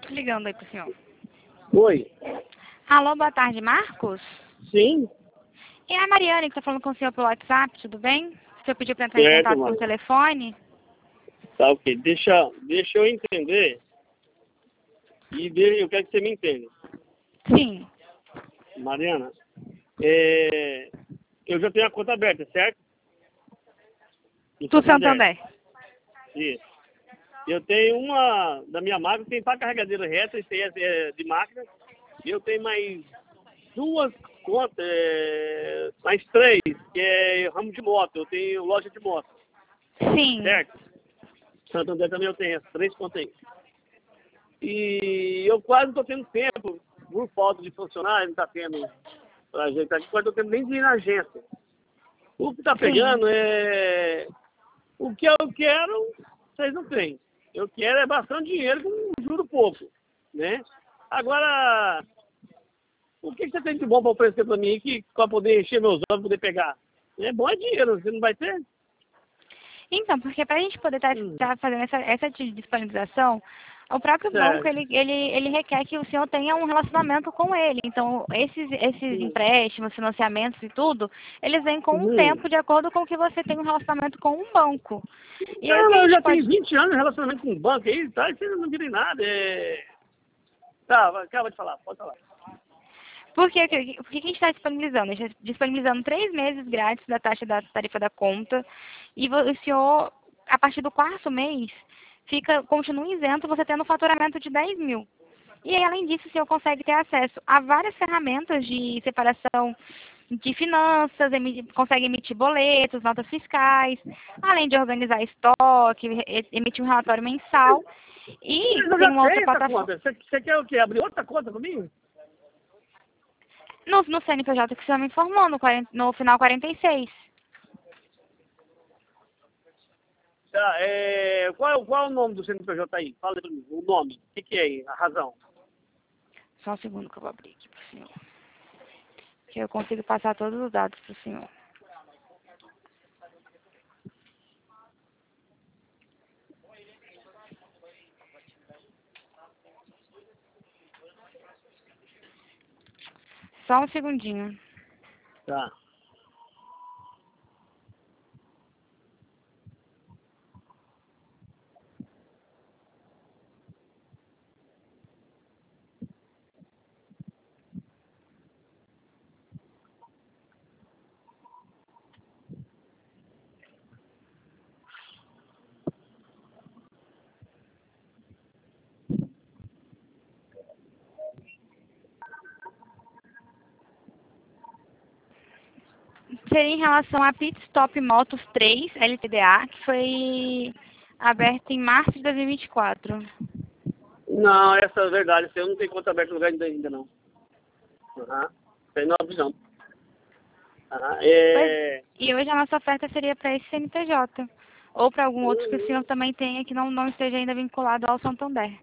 Ligando aí pro senhor. Oi. Alô, boa tarde, Marcos? Sim? É a Mariane que tá falando com o senhor pelo WhatsApp, tudo bem? O senhor pediu para entrar em Certo, contato mano. por telefone? Tá, ok. Deixa eu entender eu quero que você me entenda. Sim. Mariana, eu já tenho a conta aberta, certo? No Do Santander. Isso. Eu tenho uma da minha máquina, tem para carregadeira reta, isso aí é de máquina. E eu tenho mais duas contas, mais três, que é ramo de moto. Eu tenho loja de moto, Sim. certo? Santander também eu tenho essas três contas aí. E eu quase não estou tendo tempo, por falta de funcionário, não está tendo pra gente, quase não estou tendo nem de ir na agência. O que está Sim. pegando é... O que eu quero, vocês não têm. Eu quero é bastante dinheiro com juro pouco, né? Agora, o que você tem de bom para oferecer para mim para poder encher meus olhos, poder pegar? É bom é dinheiro, você não vai ter? Então, porque para a gente poder estar fazendo essa disponibilização, o próprio banco, Certo. ele requer que o senhor tenha um relacionamento com ele. Então, esses empréstimos, financiamentos e tudo, eles vêm com um Uhum. tempo de acordo com que você tem um relacionamento com um banco. E aí o Não, que a mas eu gente já pode... tenho 20 anos de relacionamento com o banco aí, tá? Isso não virei nada. Tá, acaba de falar, pode falar. Por que que a gente está disponibilizando? A gente está disponibilizando 3 meses grátis da taxa da tarifa da conta. E o senhor, a partir do quarto mês, continua isento, você tendo um faturamento de 10 mil. E aí, além disso, o senhor consegue ter acesso a várias ferramentas de separação de finanças, consegue emitir boletos, notas fiscais, além de organizar estoque, emitir um relatório mensal. E Mas eu tem já uma outra tenho essa plataforma. conta. Você quer o quê? Abrir outra conta comigo? No CNPJ que o senhor me informou, no final 46. Tá, qual é o nome do CNPJ aí? Fala pra mim, o nome. O que é aí? A razão. Só um segundo que eu vou abrir aqui pro senhor. Que eu consigo passar todos os dados pro senhor. Só um segundinho. Tá. Seria em relação a Pit Stop Motos 3 LTDA, que foi aberta em março de 2024. Não, essa é a verdade. Eu não tenho conta aberta no lugar ainda não. Aham. Tem nove não. Aham. Pois, e hoje a nossa oferta seria para esse CNPJ. Ou para algum outro que o senhor também tenha que não esteja ainda vinculado ao Santander.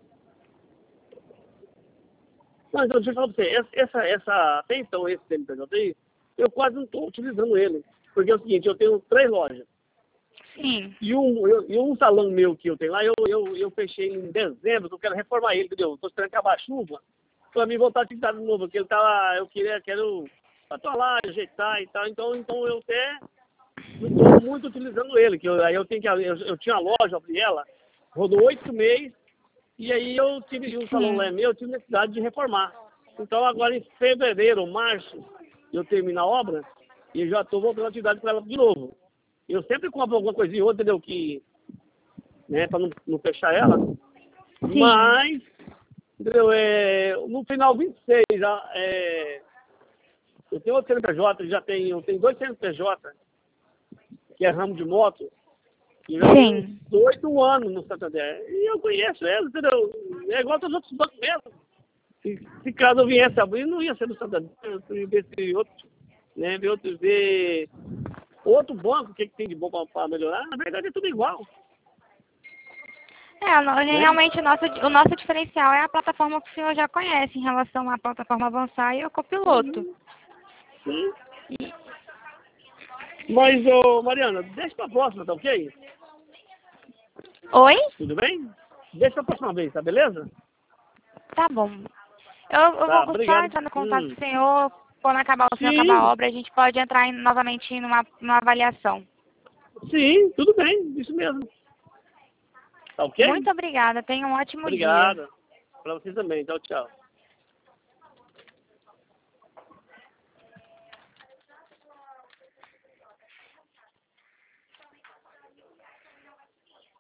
Não, então, deixa eu falar pra você. Até então, esse CNPJ aí, eu quase não estou utilizando ele. Porque é o seguinte, eu tenho três lojas. Sim. E um salão meu que eu tenho lá, eu fechei em dezembro, eu quero reformar ele, entendeu? Estou esperando acabar a chuva para me voltar a atividade de novo, porque ele tá, quero atolar, ajeitar e tal, então eu até não estou muito utilizando ele, aí eu tenho eu tinha uma loja, abri ela, rodou 8 meses, e aí eu tive um salão lá Sim. meu, eu tive necessidade de reformar. Então agora em fevereiro, março, eu termino a obra e já estou voltando a atividade com ela de novo. Eu sempre compro alguma coisinha ou outra, entendeu? Né, para não fechar ela. Sim. Mas, entendeu? No final 26, eu tenho outro CNPJ, eu tenho dois CNPJ, que é ramo de moto, e já tem uns Sim. 8 anos no Santander. E eu conheço eles, entendeu? É igual aos outros bancos mesmo. Se caso eu viesse abrir, não ia ser no Santander. Eu ia ver esse outro, né? Ver outro banco, o que tem de bom para melhorar. Na verdade é tudo igual, né? Realmente o nosso diferencial é a plataforma que o senhor já conhece em relação à plataforma Avançar e ao Copiloto. Sim. E- Mas, ô, Mariana, deixa pra próxima, tá ok? Oi? Tudo bem? Deixa pra próxima vez, tá beleza? Tá bom. Eu Tá, vou só obrigado. entrar no contato do senhor. Quando acabar o senhor Sim, acabar a obra, a gente pode entrar novamente numa avaliação. sim, tudo bem, isso mesmo. Tá ok? Muito obrigada. Tenha um ótimo dia. Obrigado. Para você também. Tchau, tchau.